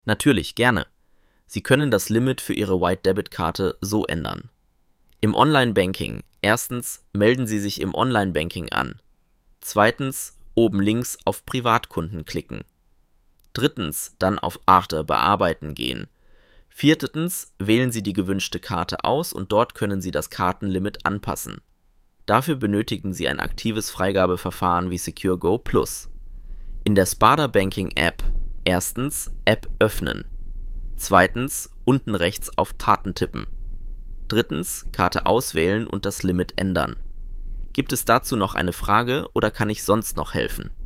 Natürlich, gerne. Sie können das Limit für Ihre White-Debit-Karte so ändern. Im Online-Banking: Erstens, melden Sie sich im Online-Banking an. Zweitens, oben links auf Privatkunden klicken. Drittens, dann auf After bearbeiten gehen. Viertens, wählen Sie die gewünschte Karte aus und dort können Sie das Kartenlimit anpassen. Dafür benötigen Sie ein aktives Freigabeverfahren wie SecureGo Plus. In der Sparda Banking App: Erstens, App öffnen. Zweitens, unten rechts auf Taten tippen. Drittens, Karte auswählen und das Limit ändern. Gibt es dazu noch eine Frage oder kann ich sonst noch helfen?